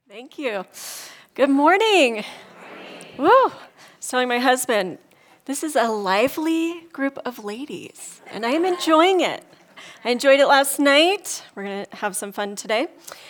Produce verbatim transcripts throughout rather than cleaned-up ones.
Thank you. Good morning. Good morning. Woo! I was telling my husband, this is a lively group of ladies, and I am enjoying it. I enjoyed it last night. We're going to have some fun today.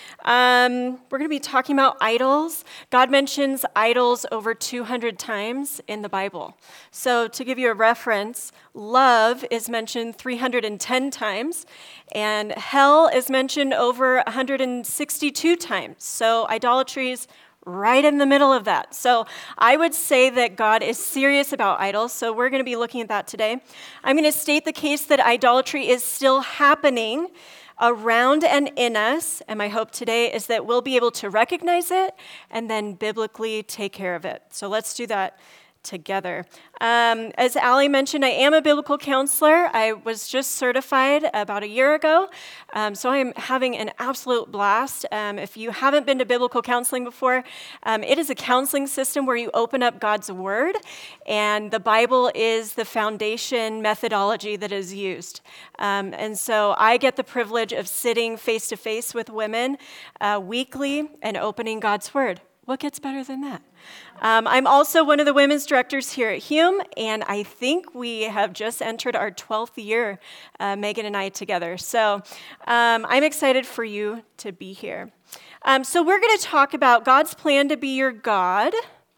Um, we're going to be talking about idols. God mentions idols over two hundred times in the Bible. So to give you a reference, love is mentioned three hundred ten times, and hell is mentioned over one hundred sixty-two times. So idolatry is right in the middle of that. So I would say that God is serious about idols, so we're going to be looking at that today. I'm going to state the case that idolatry is still happening around and in us, and my hope today is that we'll be able to recognize it and then biblically take care of it. So let's do that together. Um, as Allie mentioned, I am a biblical counselor. I was just certified about a year ago, um, so I am having an absolute blast. Um, if you haven't been to biblical counseling before, um, it is a counseling system where you open up God's Word, and the Bible is the foundation methodology that is used. Um, and so I get the privilege of sitting face-to-face with women uh, weekly and opening God's Word. What gets better than that? Um, I'm also one of the women's directors here at Hume, and I think we have just entered our twelfth year, uh, Megan and I together. So um, I'm excited for you to be here. Um, so we're going to talk about God's plan to be your God,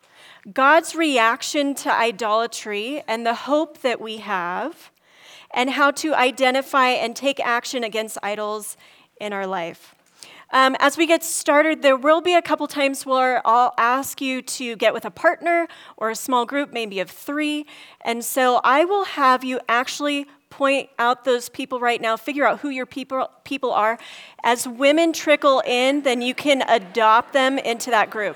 God's reaction to idolatry and the hope that we have, and how to identify and take action against idols in our life. Um, as we get started, there will be a couple times where I'll ask you to get with a partner or a small group, maybe of three. And so I will have you actually point out those people right now, figure out who your people people are. As women trickle in, then you can adopt them into that group.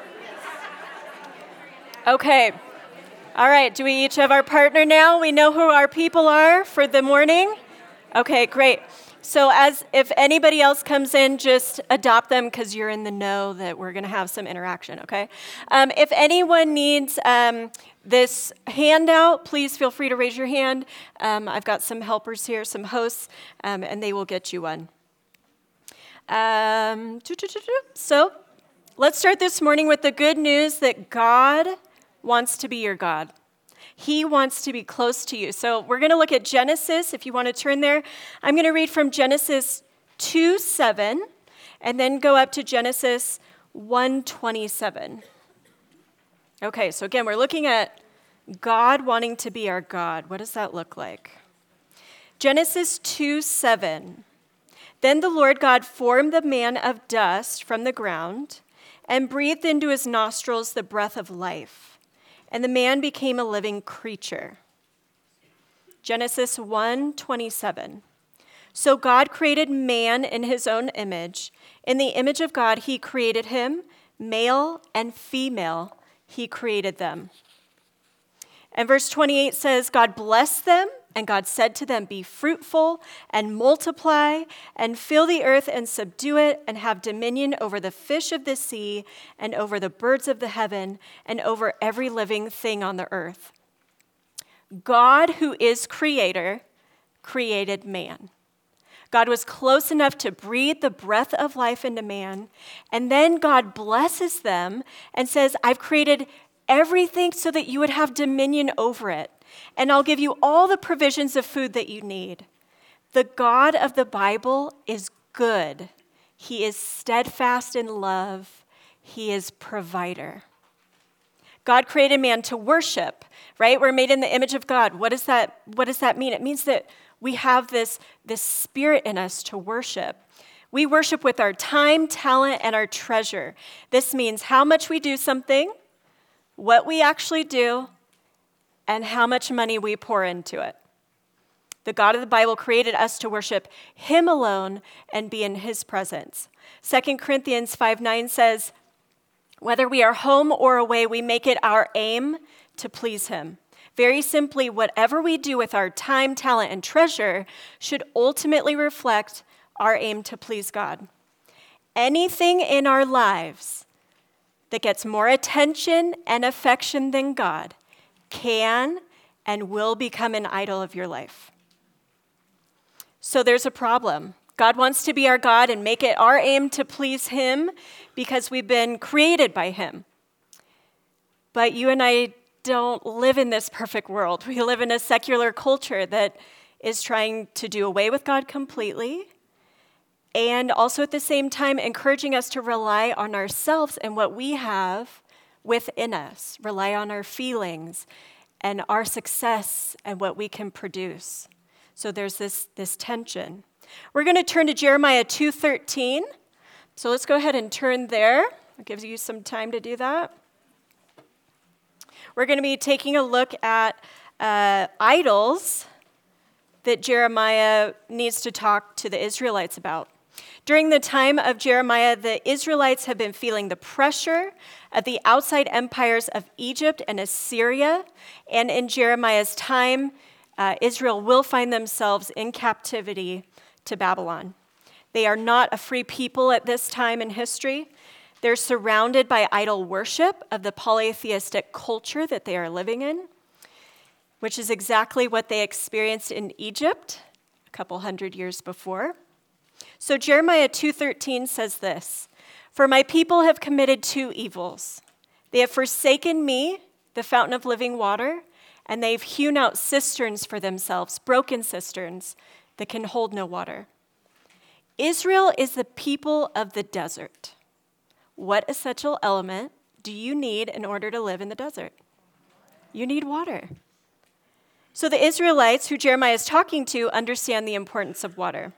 Okay. All right. Do we each have our partner now? We know who our people are for the morning? Okay, great. So as if anybody else comes in, just adopt them because you're in the know that we're going to have some interaction, okay? Um, if anyone needs um, this handout, please feel free to raise your hand. Um, I've got some helpers here, some hosts, um, and they will get you one. Um, so let's start this morning with the good news that God wants to be your God. He wants to be close to you. So we're going to look at Genesis, if you want to turn there. I'm going to read from Genesis two seven, and then go up to Genesis one twenty-seven. Okay, so again, we're looking at God wanting to be our God. What does that look like? Genesis two seven. Then the Lord God formed the man of dust from the ground and breathed into his nostrils the breath of life. And the man became a living creature. Genesis one twenty-seven. So God created man in his own image. In the image of God, he created him. Male and female, he created them. And verse twenty-eight says, God blessed them, and God said to them, be fruitful and multiply and fill the earth and subdue it and have dominion over the fish of the sea and over the birds of the heaven and over every living thing on the earth. God, who is creator, created man. God was close enough to breathe the breath of life into man, and then God blesses them and says, I've created everything so that you would have dominion over it. And I'll give you all the provisions of food that you need. The God of the Bible is good. He is steadfast in love. He is provider. God created man to worship, right? We're made in the image of God. What does that, what does that mean? It means that we have this, this spirit in us to worship. We worship with our time, talent, and our treasure. This means how much we do something, what we actually do, and how much money we pour into it. The God of the Bible created us to worship him alone and be in his presence. Second Corinthians five nine says, whether we are home or away, we make it our aim to please him. Very simply, whatever we do with our time, talent, and treasure should ultimately reflect our aim to please God. Anything in our lives that gets more attention and affection than God can and will become an idol of your life. So there's a problem. God wants to be our God and make it our aim to please him because we've been created by him. But you and I don't live in this perfect world. We live in a secular culture that is trying to do away with God completely, and also at the same time encouraging us to rely on ourselves and what we have within us, rely on our feelings and our success and what we can produce. So there's this, this tension. We're going to turn to Jeremiah two thirteen. So let's go ahead and turn there. It gives you some time to do that. We're going to be taking a look at uh, idols that Jeremiah needs to talk to the Israelites about. During the time of Jeremiah, the Israelites have been feeling the pressure of the outside empires of Egypt and Assyria. And in Jeremiah's time, uh, Israel will find themselves in captivity to Babylon. They are not a free people at this time in history. They're surrounded by idol worship of the polytheistic culture that they are living in, which is exactly what they experienced in Egypt a couple hundred years before. So Jeremiah two thirteen says this, "For my people have committed two evils. They have forsaken me, the fountain of living water, and they've hewn out cisterns for themselves, broken cisterns that can hold no water." Israel is the people of the desert. What essential element do you need in order to live in the desert? You need water. So the Israelites, who Jeremiah is talking to, understand the importance of water.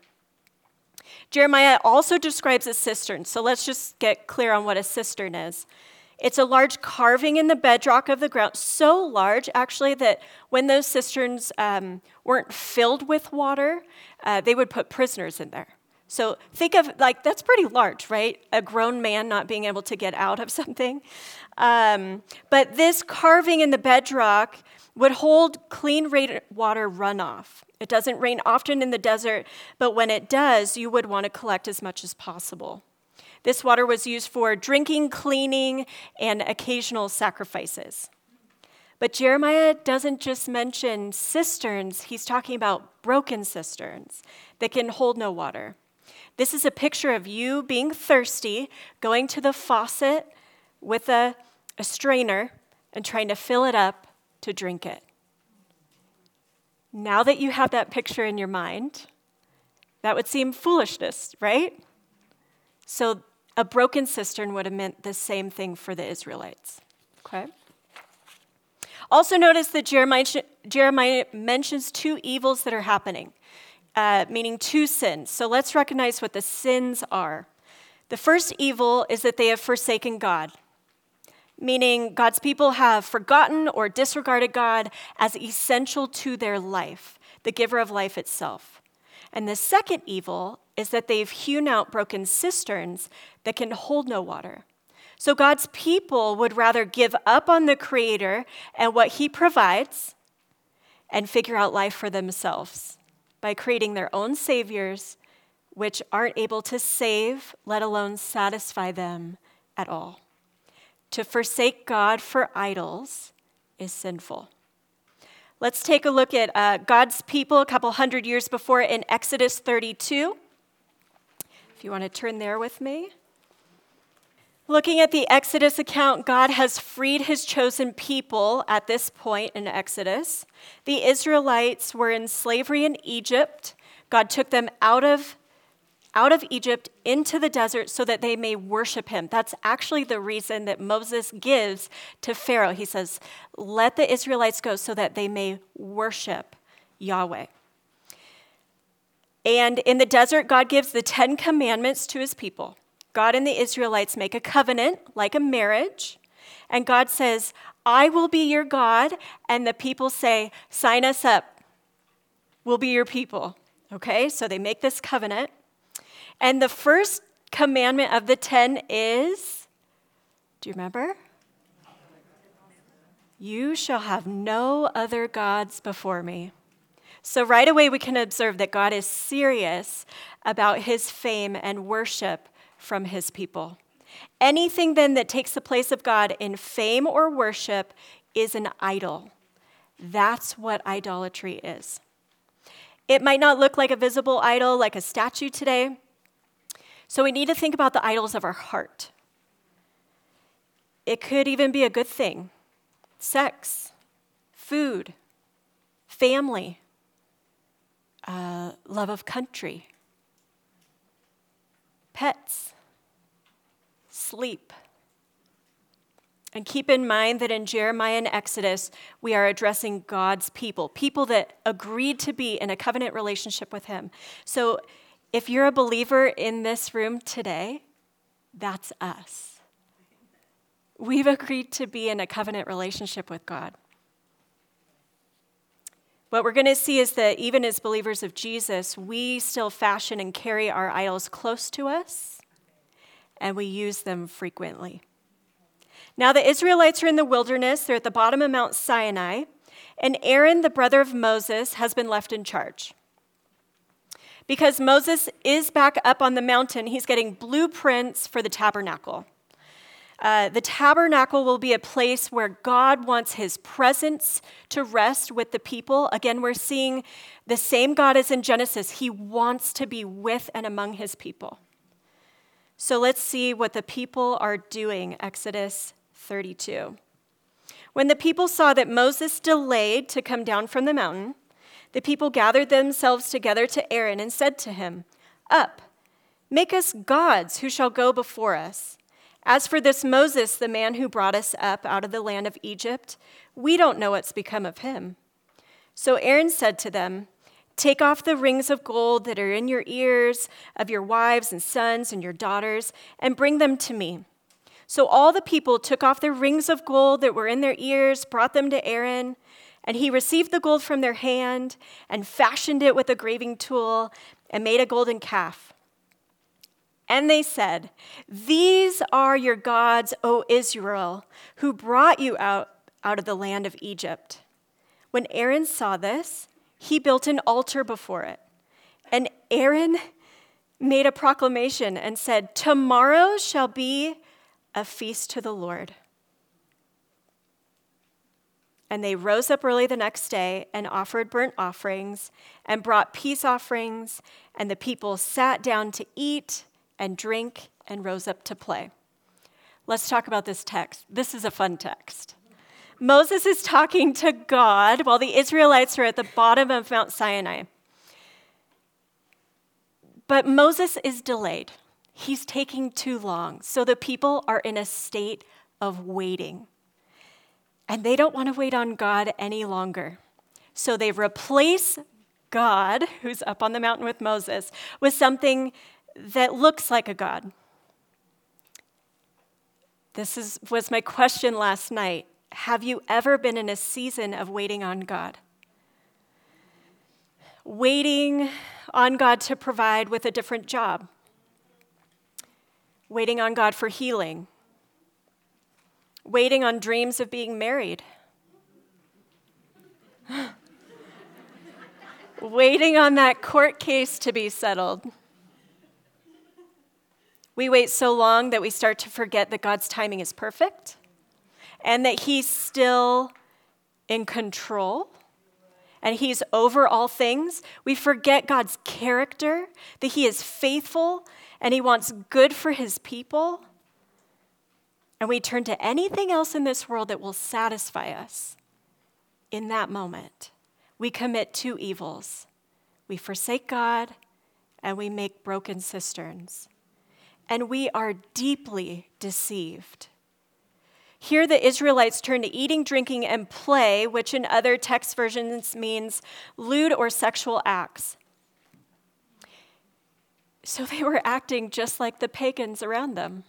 Jeremiah also describes a cistern. So let's just get clear on what a cistern is. It's a large carving in the bedrock of the ground, so large, actually, that when those cisterns um, weren't filled with water, uh, they would put prisoners in there. So think of, like, that's pretty large, right? A grown man not being able to get out of something. Um, but this carving in the bedrock would hold clean rainwater runoff. It doesn't rain often in the desert, but when it does, you would want to collect as much as possible. This water was used for drinking, cleaning, and occasional sacrifices. But Jeremiah doesn't just mention cisterns, he's talking about broken cisterns that can hold no water. This is a picture of you being thirsty, going to the faucet with a, a strainer and trying to fill it up to drink it. Now that you have that picture in your mind, that would seem foolishness, right? So a broken cistern would have meant the same thing for the Israelites. Okay? Also notice that Jeremiah, Jeremiah mentions two evils that are happening. Uh, meaning two sins. So let's recognize what the sins are. The first evil is that they have forsaken God, meaning God's people have forgotten or disregarded God as essential to their life, the giver of life itself. And the second evil is that they've hewn out broken cisterns that can hold no water. So God's people would rather give up on the Creator and what He provides and figure out life for themselves by creating their own saviors, which aren't able to save, let alone satisfy them at all. To forsake God for idols is sinful. Let's take a look at uh, God's people a couple hundred years before in Exodus thirty-two. If you want to turn there with me. Looking at the Exodus account, God has freed his chosen people at this point in Exodus. The Israelites were in slavery in Egypt. God took them out of, out of Egypt into the desert so that they may worship him. That's actually the reason that Moses gives to Pharaoh. He says, let the Israelites go so that they may worship Yahweh. And in the desert, God gives the Ten Commandments to his people. God and the Israelites make a covenant, like a marriage, and God says, I will be your God, and the people say, sign us up. We'll be your people, okay? So they make this covenant, and the first commandment of the ten is, do you remember? You shall have no other gods before me. So right away we can observe that God is serious about his fame and worship from his people. Anything then that takes the place of God in fame or worship is an idol. That's what idolatry is. It might not look like a visible idol, like a statue today. So we need to think about the idols of our heart. It could even be a good thing. Sex, food, family, uh, love of country, pets, sleep. And keep in mind that in Jeremiah and Exodus, we are addressing God's people, people that agreed to be in a covenant relationship with him. So if you're a believer in this room today, that's us. We've agreed to be in a covenant relationship with God. What we're going to see is that even as believers of Jesus, we still fashion and carry our idols close to us, and we use them frequently. Now the Israelites are in the wilderness. They're at the bottom of Mount Sinai, and Aaron, the brother of Moses, has been left in charge. Because Moses is back up on the mountain, he's getting blueprints for the tabernacle. Uh, the tabernacle will be a place where God wants his presence to rest with the people. Again, we're seeing the same God as in Genesis. He wants to be with and among his people. So let's see what the people are doing, Exodus thirty-two. When the people saw that Moses delayed to come down from the mountain, the people gathered themselves together to Aaron and said to him, "Up, make us gods who shall go before us. As for this Moses, the man who brought us up out of the land of Egypt, we don't know what's become of him." So Aaron said to them, "Take off the rings of gold that are in your ears of your wives and sons and your daughters, and bring them to me." So all the people took off the rings of gold that were in their ears, brought them to Aaron, and he received the gold from their hand and fashioned it with a graving tool and made a golden calf. And they said, "These are your gods, O Israel, who brought you out, out of the land of Egypt." When Aaron saw this, he built an altar before it. And Aaron made a proclamation and said, "Tomorrow shall be a feast to the Lord." And they rose up early the next day and offered burnt offerings and brought peace offerings, and the people sat down to eat and drink and rose up to play. Let's talk about this text. This is a fun text. Moses is talking to God while the Israelites are at the bottom of Mount Sinai. But Moses is delayed. He's taking too long. So the people are in a state of waiting. And they don't want to wait on God any longer. So they replace God, who's up on the mountain with Moses, with something that looks like a God. This is, was my question last night. Have you ever been in a season of waiting on God? Waiting on God to provide with a different job. Waiting on God for healing. Waiting on dreams of being married. Waiting on that court case to be settled. We wait so long that we start to forget that God's timing is perfect and that he's still in control and he's over all things. We forget God's character, that he is faithful and he wants good for his people. And we turn to anything else in this world that will satisfy us. In that moment, we commit two evils. We forsake God and we make broken cisterns. And we are deeply deceived. Here the Israelites turn to eating, drinking, and play, which in other text versions means lewd or sexual acts. So they were acting just like the pagans around them.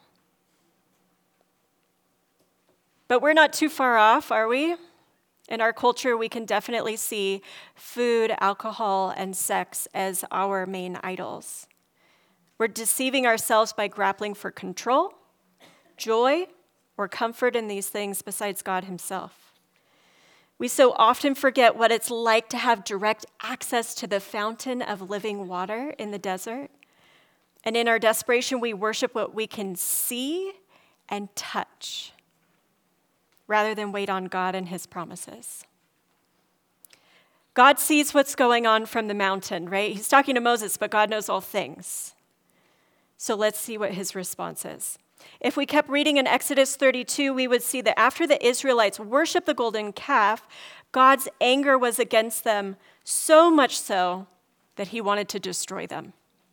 But we're not too far off, are we? In our culture, we can definitely see food, alcohol, and sex as our main idols. We're deceiving ourselves by grappling for control, joy, or comfort in these things besides God himself. We so often forget what it's like to have direct access to the fountain of living water in the desert. And in our desperation, we worship what we can see and touch rather than wait on God and his promises. God sees what's going on from the mountain, right? He's talking to Moses, but God knows all things. So let's see what his response is. If we kept reading in Exodus thirty-two, we would see that after the Israelites worshiped the golden calf, God's anger was against them, so much so that he wanted to destroy them.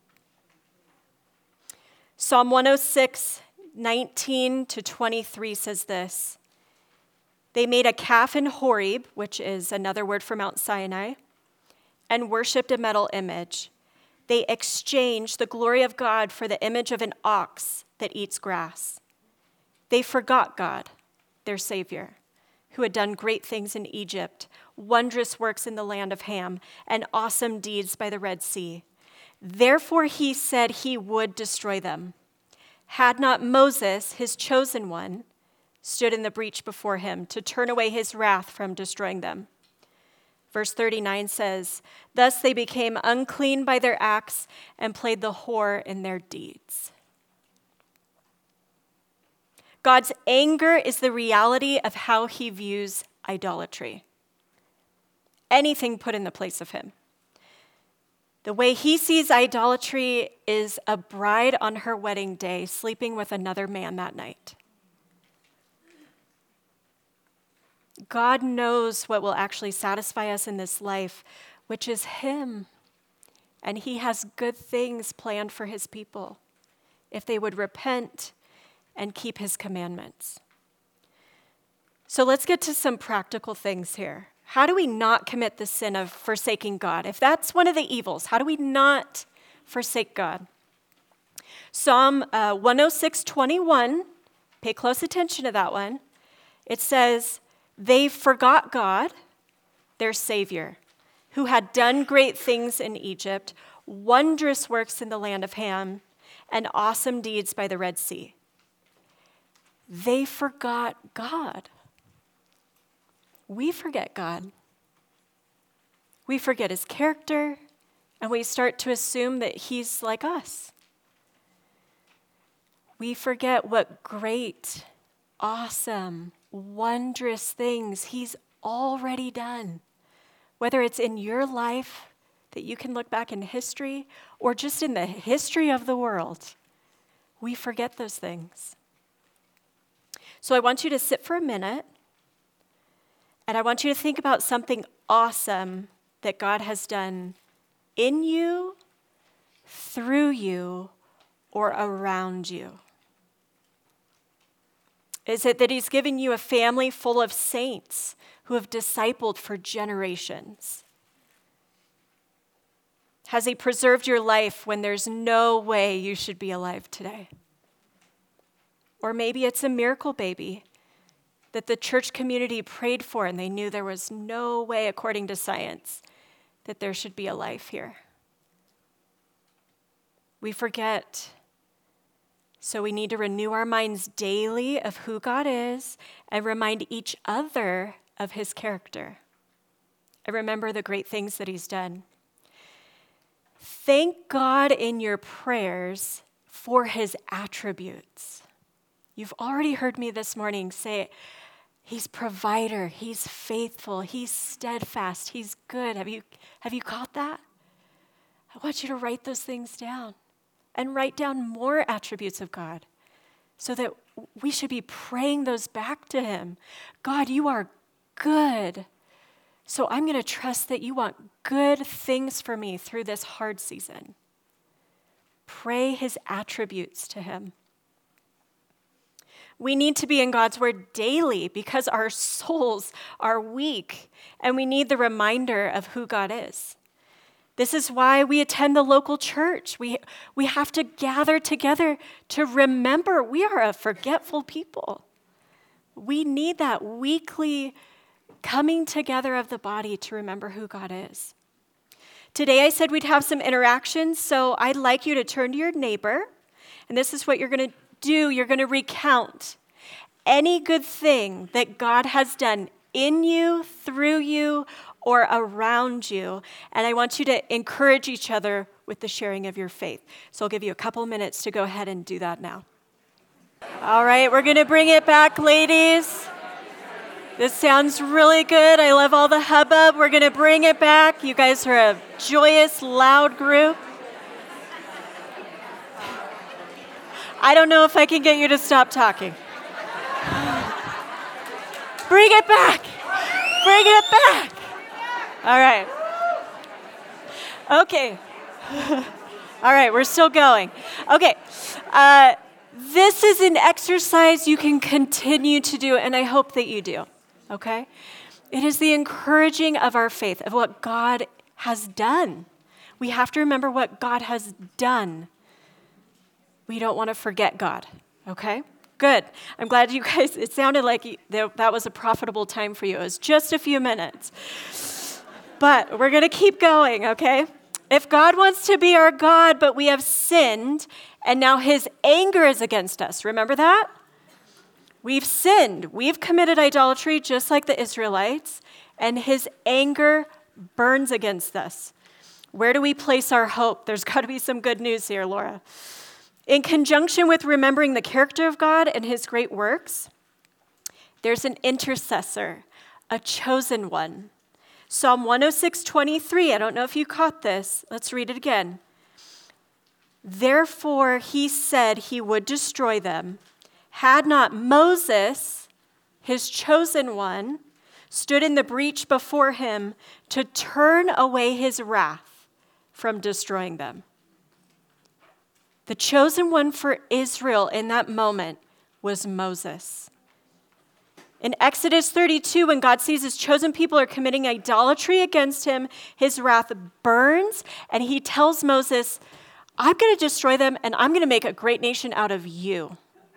Psalm one oh six, nineteen to twenty-three says this: They made a calf in Horeb, which is another word for Mount Sinai, and worshipped a metal image. They exchanged the glory of God for the image of an ox that eats grass. They forgot God, their Savior, who had done great things in Egypt, wondrous works in the land of Ham, and awesome deeds by the Red Sea. Therefore he said he would destroy them. Had not Moses, his chosen one, stood in the breach before him to turn away his wrath from destroying them. Verse thirty-nine says, Thus they became unclean by their acts and played the whore in their deeds. God's anger is the reality of how he views idolatry. Anything put in the place of him. The way he sees idolatry is a bride on her wedding day sleeping with another man that night. God knows what will actually satisfy us in this life, which is him. And he has good things planned for his people if they would repent and keep his commandments. So let's get to some practical things here. How do we not commit the sin of forsaking God? If that's one of the evils, how do we not forsake God? Psalm uh, one oh six, twenty-one, pay close attention to that one. It says, They forgot God, their Savior, who had done great things in Egypt, wondrous works in the land of Ham, and awesome deeds by the Red Sea. They forgot God. We forget God. We forget his character, and we start to assume that he's like us. We forget what great, awesome, wondrous things he's already done. Whether it's in your life that you can look back in history or just in the history of the world, we forget those things. So I want you to sit for a minute, and I want you to think about something awesome that God has done in you, through you, or around you. Is it that he's given you a family full of saints who have discipled for generations? Has he preserved your life when there's no way you should be alive today? Or maybe it's a miracle baby that the church community prayed for and they knew there was no way, according to science, that there should be a life here. We forget. So we need to renew our minds daily of who God is and remind each other of his character. And remember the great things that he's done. Thank God in your prayers for his attributes. You've already heard me this morning say, he's provider, he's faithful, he's steadfast, he's good. Have you, have you caught that? I want you to write those things down and write down more attributes of God so that we should be praying those back to him. God, you are good. So I'm going to trust that you want good things for me through this hard season. Pray his attributes to him. We need to be in God's word daily because our souls are weak and we need the reminder of who God is. This is why we attend the local church. We, we have to gather together to remember we are a forgetful people. We need that weekly coming together of the body to remember who God is. Today I said we'd have some interactions, so I'd like you to turn to your neighbor, and this is what you're going to do. You're going to recount any good thing that God has done in you, through you, or around you. And I want you to encourage each other with the sharing of your faith. So I'll give you a couple minutes to go ahead and do that now. All right, we're going to bring it back, ladies. This sounds really good. I love all the hubbub. We're going to bring it back. You guys are a joyous, loud group. I don't know if I can get you to stop talking. Bring it back. Bring it back. All right. Okay. All right, we're still going. Okay. Uh, this is an exercise you can continue to do, and I hope that you do. Okay? It is the encouraging of our faith, of what God has done. We have to remember what God has done. We don't want to forget God. Okay? Good. I'm glad you guys, it sounded like that was a profitable time for you. It was just a few minutes. But we're going to keep going, okay? If God wants to be our God, but we have sinned, and now his anger is against us, remember that? We've sinned. We've committed idolatry just like the Israelites, and his anger burns against us. Where do we place our hope? There's got to be some good news here, Laura. In conjunction with remembering the character of God and his great works, there's an intercessor, a chosen one. Psalm one oh six, twenty-three, I don't know if you caught this. Let's read it again. Therefore he said he would destroy them, had not Moses, his chosen one, stood in the breach before him to turn away his wrath from destroying them. The chosen one for Israel in that moment was Moses. In Exodus thirty-two, when God sees his chosen people are committing idolatry against him, his wrath burns, and he tells Moses, I'm going to destroy them, and I'm going to make a great nation out of you.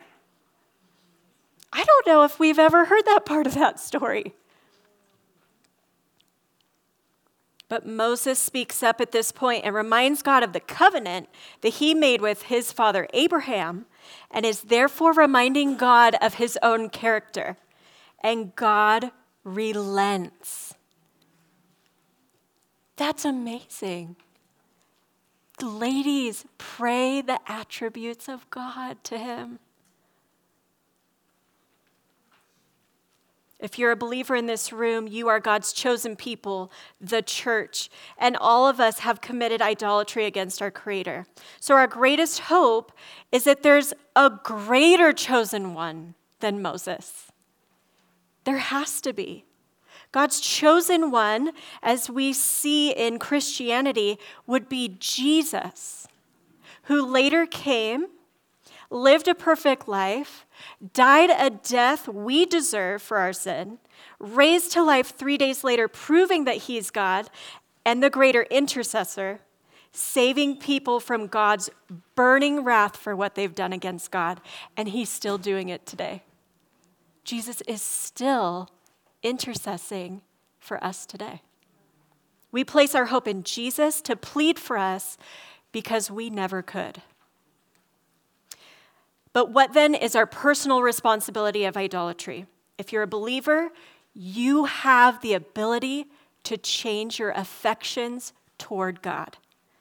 I don't know if we've ever heard that part of that story. But Moses speaks up at this point and reminds God of the covenant that he made with his father Abraham, and is therefore reminding God of his own character. And God relents. That's amazing. Ladies, pray the attributes of God to him. If you're a believer in this room, you are God's chosen people, the church, and all of us have committed idolatry against our Creator. So our greatest hope is that there's a greater chosen one than Moses. There has to be. God's chosen one, as we see in Christianity, would be Jesus, who later came, lived a perfect life, died a death we deserve for our sin, raised to life three days later, proving that he's God and the greater intercessor, saving people from God's burning wrath for what they've done against God, and he's still doing it today. Jesus is still intercessing for us today. We place our hope in Jesus to plead for us because we never could. But what then is our personal responsibility of idolatry? If you're a believer, you have the ability to change your affections toward God.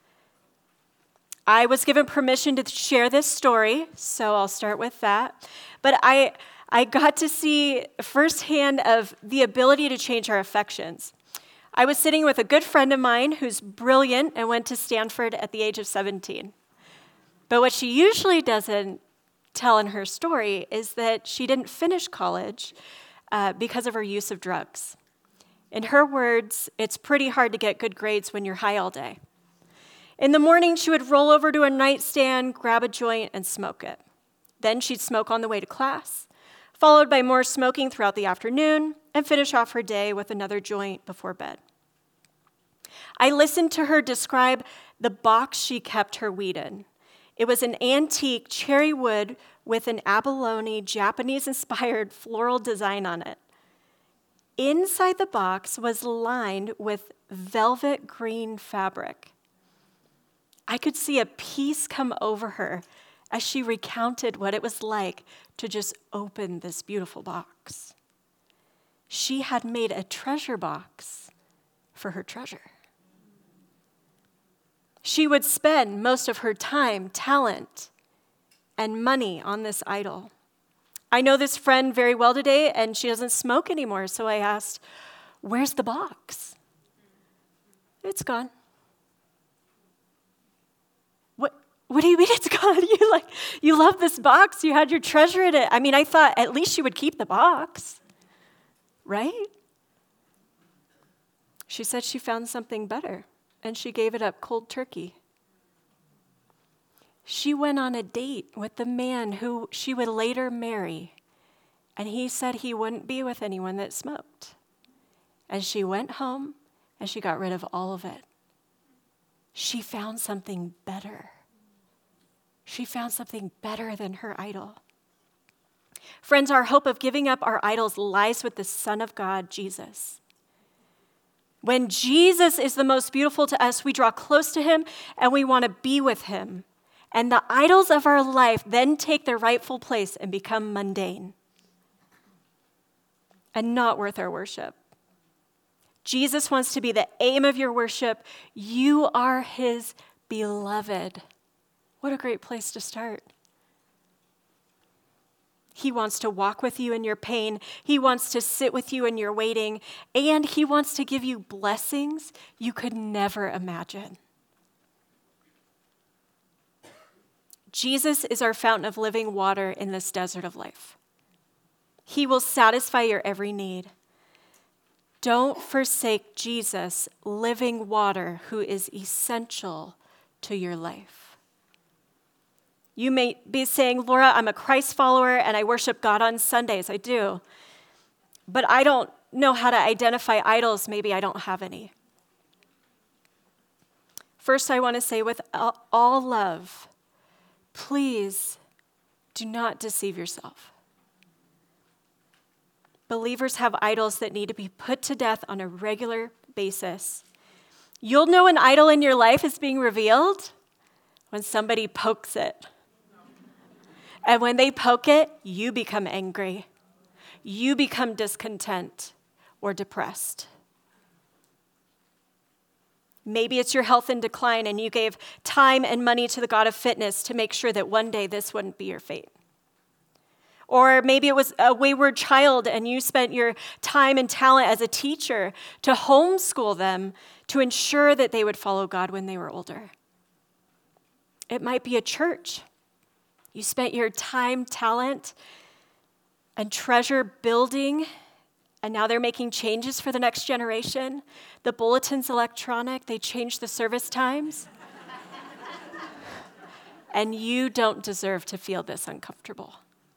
I was given permission to share this story, so I'll start with that. But I, I got to see firsthand of the ability to change our affections. I was sitting with a good friend of mine who's brilliant and went to Stanford at the age of seventeen. But what she usually doesn't tell in her story is that she didn't finish college uh, because of her use of drugs. In her words, it's pretty hard to get good grades when you're high all day. In the morning, she would roll over to a nightstand, grab a joint, and smoke it. Then she'd smoke on the way to class, followed by more smoking throughout the afternoon, and finish off her day with another joint before bed. I listened to her describe the box she kept her weed in. It was an antique cherry wood with an abalone, Japanese-inspired floral design on it. Inside the box was lined with velvet green fabric. I could see a peace come over her as she recounted what it was like to just open this beautiful box. She had made a treasure box for her treasure. She would spend most of her time, talent, and money on this idol. I know this friend very well today, and she doesn't smoke anymore. So I asked, where's the box? It's gone. What, what do you mean it's gone? You like, you love this box. You had your treasure in it. I mean, I thought at least she would keep the box, right? She said she found something better, and she gave it up cold turkey. She went on a date with the man who she would later marry, and he said he wouldn't be with anyone that smoked. And she went home, and she got rid of all of it. She found something better. She found something better than her idol. Friends, our hope of giving up our idols lies with the Son of God, Jesus. When Jesus is the most beautiful to us, we draw close to him, and we want to be with him. And the idols of our life then take their rightful place and become mundane and not worth our worship. Jesus wants to be the aim of your worship. You are his beloved. What a great place to start. He wants to walk with you in your pain. He wants to sit with you in your waiting. And he wants to give you blessings you could never imagine. Jesus is our fountain of living water in this desert of life. He will satisfy your every need. Don't forsake Jesus, living water, who is essential to your life. You may be saying, Laura, I'm a Christ follower and I worship God on Sundays. I do. But I don't know how to identify idols. Maybe I don't have any. First, I want to say with all love, please do not deceive yourself. Believers have idols that need to be put to death on a regular basis. You'll know an idol in your life is being revealed when somebody pokes it. And when they poke it, you become angry. You become discontent or depressed. Maybe it's your health in decline and you gave time and money to the God of fitness to make sure that one day this wouldn't be your fate. Or maybe it was a wayward child and you spent your time and talent as a teacher to homeschool them to ensure that they would follow God when they were older. It might be a church. You spent your time, talent, and treasure building, and now they're making changes for the next generation. The bulletin's electronic. They changed the service times. And you don't deserve to feel this uncomfortable.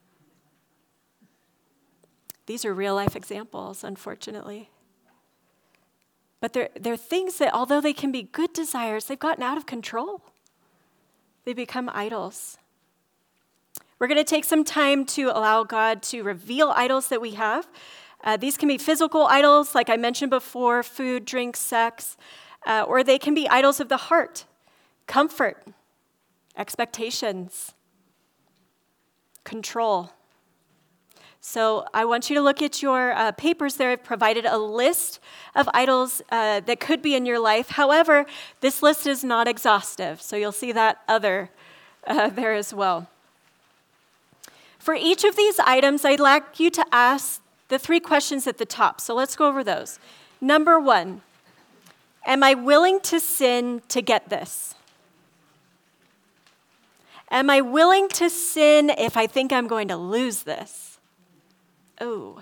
These are real-life examples, unfortunately. But they're, they're things that, although they can be good desires, they've gotten out of control. They become idols. We're going to take some time to allow God to reveal idols that we have. Uh, these can be physical idols, like I mentioned before, food, drink, sex, uh, or they can be idols of the heart, comfort, expectations, control. So I want you to look at your uh, papers there. I've provided a list of idols uh, that could be in your life. However, this list is not exhaustive, so you'll see that other uh, there as well. For each of these items, I'd like you to ask the three questions at the top. So let's go over those. Number one, am I willing to sin to get this? Am I willing to sin if I think I'm going to lose this? Oh.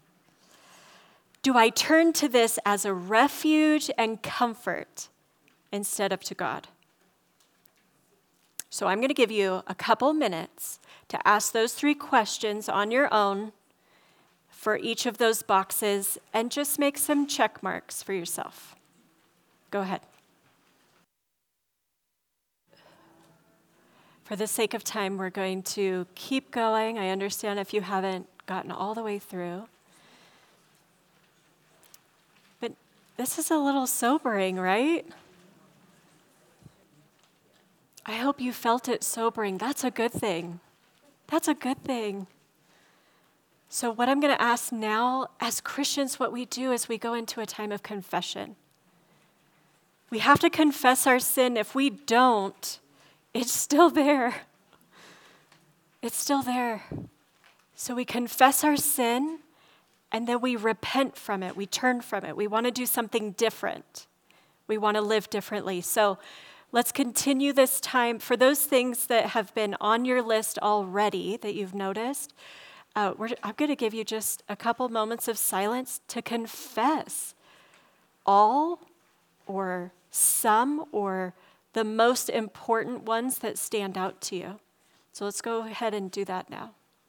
Do I turn to this as a refuge and comfort instead of to God? So I'm going to give you a couple minutes to ask those three questions on your own for each of those boxes and just make some check marks for yourself. Go ahead. For the sake of time, we're going to keep going. I understand if you haven't gotten all the way through. But this is a little sobering, right? I hope you felt it sobering. That's a good thing. That's a good thing. So what I'm going to ask now, as Christians, what we do is we go into a time of confession. We have to confess our sin. If we don't, it's still there. It's still there. So we confess our sin, and then we repent from it. We turn from it. We want to do something different. We want to live differently. So let's continue this time. For those things that have been on your list already that you've noticed, uh, we're, I'm going to give you just a couple moments of silence to confess all or some or the most important ones that stand out to you. So let's go ahead and do that now.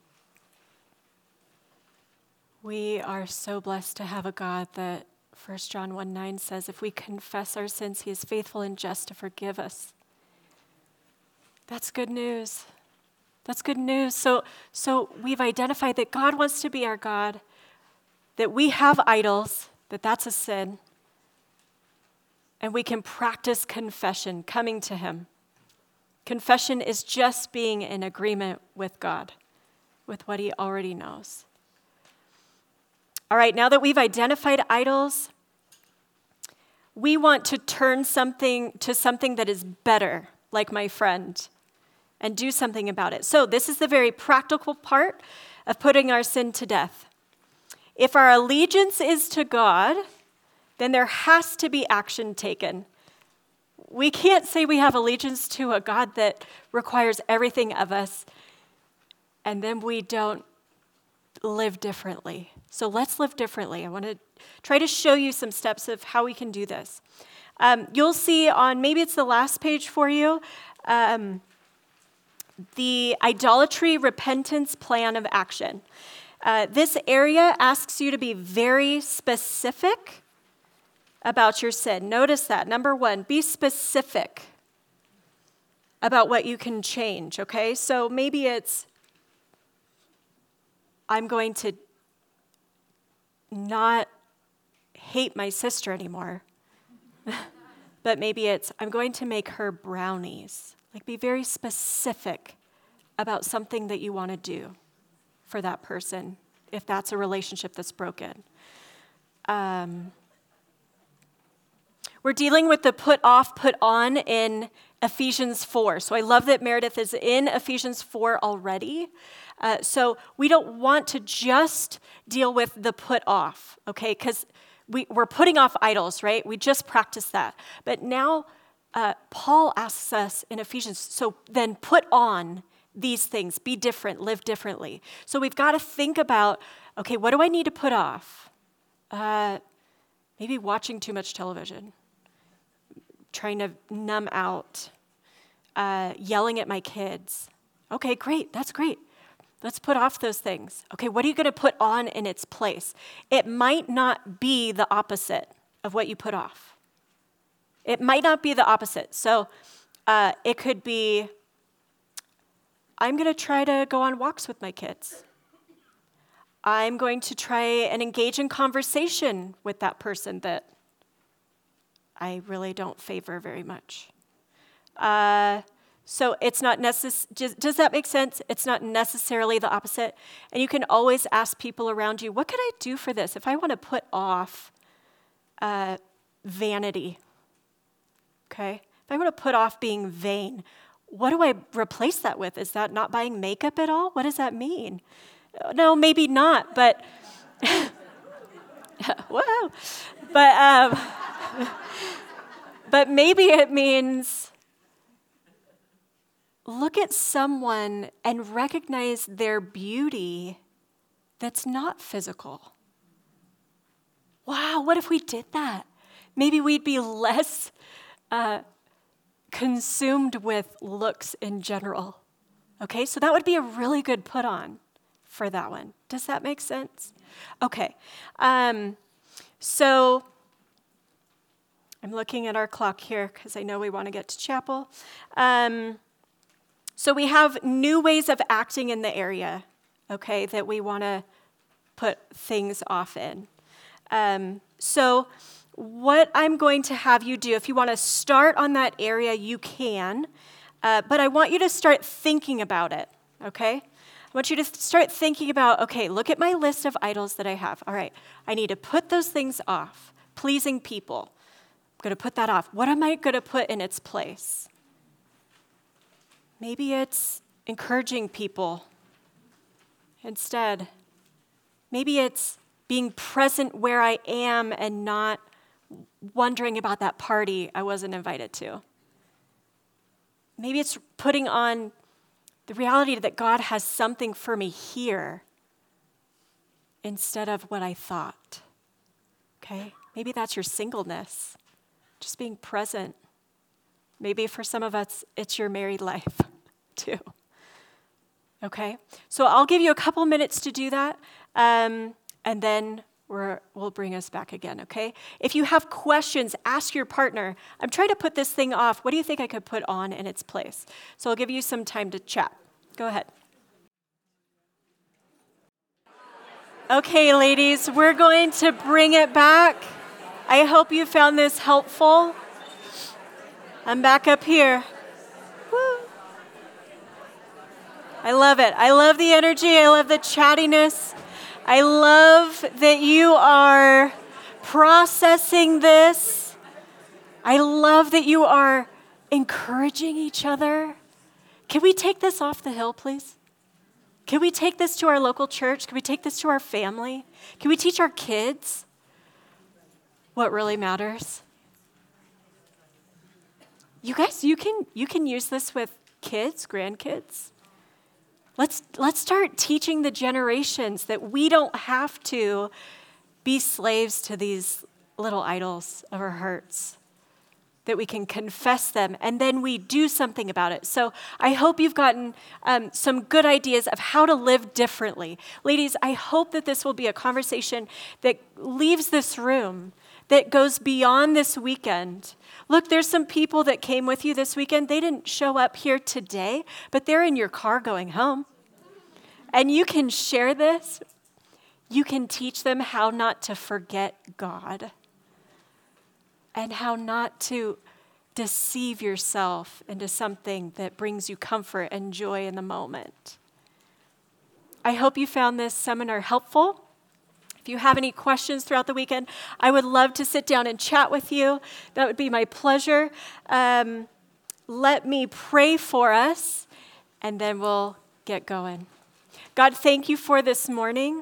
We are so blessed to have a God that First John one nine says, if we confess our sins, he is faithful and just to forgive us. That's good news. That's good news. So, so we've identified that God wants to be our God, that we have idols, that that's a sin, and we can practice confession, coming to him. Confession is just being in agreement with God, with what he already knows. All right, now that we've identified idols, we want to turn something to something that is better, like my friend, and do something about it. So this is the very practical part of putting our sin to death. If our allegiance is to God, then there has to be action taken. We can't say we have allegiance to a God that requires everything of us, and then we don't live differently. So let's live differently. I want to try to show you some steps of how we can do this. Um, you'll see on, maybe it's the last page for you, um, the idolatry repentance plan of action. Uh, this area asks you to be very specific about your sin. Notice that. Number one, be specific about what you can change, okay? So maybe it's, I'm going to not hate my sister anymore. But maybe it's, I'm going to make her brownies. Like, be very specific about something that you want to do for that person, if that's a relationship that's broken. Um, we're dealing with the put off, put on in Ephesians four. So I love that Meredith is in Ephesians four already. Uh, so we don't want to just deal with the put off, okay? Because we, we're putting off idols, right? We just practiced that. But now uh, Paul asks us in Ephesians, so then put on these things, be different, live differently. So we've got to think about, okay, what do I need to put off? Uh, maybe watching too much television, trying to numb out, uh, yelling at my kids. Okay, great, that's great. Let's put off those things. Okay, what are you going to put on in its place? It might not be the opposite of what you put off. It might not be the opposite. So uh, it could be, I'm going to try to go on walks with my kids. I'm going to try and engage in conversation with that person that I really don't favor very much. Uh, so it's not necess- does that make sense? It's not necessarily the opposite. And you can always ask people around you, what could I do for this? If I want to put off uh, vanity, okay? If I want to put off being vain, what do I replace that with? Is that not buying makeup at all? What does that mean? No, maybe not, but, whoa. But, um, but maybe it means look at someone and recognize their beauty that's not physical. Wow, what if we did that? Maybe we'd be less uh, consumed with looks in general. Okay, so that would be a really good put on for that one. Does that make sense? Okay, um, so I'm looking at our clock here because I know we want to get to chapel. Um, so we have new ways of acting in the area, okay, that we want to put things off in. Um, so what I'm going to have you do, if you want to start on that area, you can, uh, but I want you to start thinking about it, okay? I want you to start thinking about, okay, look at my list of idols that I have. All right, I need to put those things off. Pleasing people, I'm going to put that off. What am I going to put in its place? Maybe it's encouraging people. instead. Maybe it's being present where I am and not wondering about that party I wasn't invited to. Maybe it's putting on the reality that God has something for me here instead of what I thought. Okay? Maybe that's your singleness, just being present. Maybe for some of us, it's your married life too. Okay? So I'll give you a couple minutes to do that, um, and then we're, we'll bring us back again, okay? If you have questions, ask your partner. I'm trying to put this thing off. What do you think I could put on in its place? So I'll give you some time to chat. Go ahead. Okay, ladies, we're going to bring it back. I hope you found this helpful. I'm back up here. Woo. I love it. I love the energy. I love the chattiness. I love that you are processing this. I love that you are encouraging each other. Can we take this off the hill, please? Can we take this to our local church? Can we take this to our family? Can we teach our kids what really matters? You guys, you can you can use this with kids, grandkids. Let's let's start teaching the generations that we don't have to be slaves to these little idols of our hearts, that we can confess them, and then we do something about it. So I hope you've gotten um, some good ideas of how to live differently. Ladies, I hope that this will be a conversation that leaves this room, that goes beyond this weekend. Look, there's some people that came with you this weekend. They didn't show up here today, but they're in your car going home. And you can share this. You can teach them how not to forget God and how not to deceive yourself into something that brings you comfort and joy in the moment. I hope you found this seminar helpful. If you have any questions throughout the weekend, I would love to sit down and chat with you. That would be my pleasure. Um, let me pray for us, and then we'll get going. God, thank you for this morning.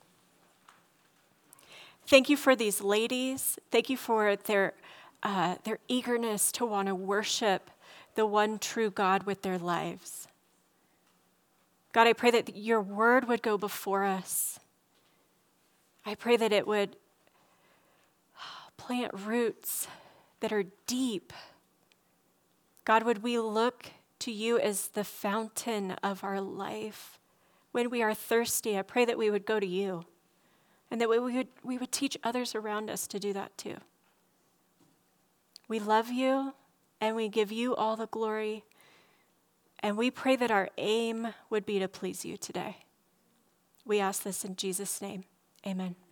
Thank you for these ladies. Thank you for their uh, their eagerness to want to worship the one true God with their lives. God, I pray that your word would go before us. I pray that it would plant roots that are deep. God, would we look to you as the fountain of our life? When we are thirsty, I pray that we would go to you, and that we would, we would teach others around us to do that too. We love you, and we give you all the glory, and we pray that our aim would be to please you today. We ask this in Jesus' name. Amen.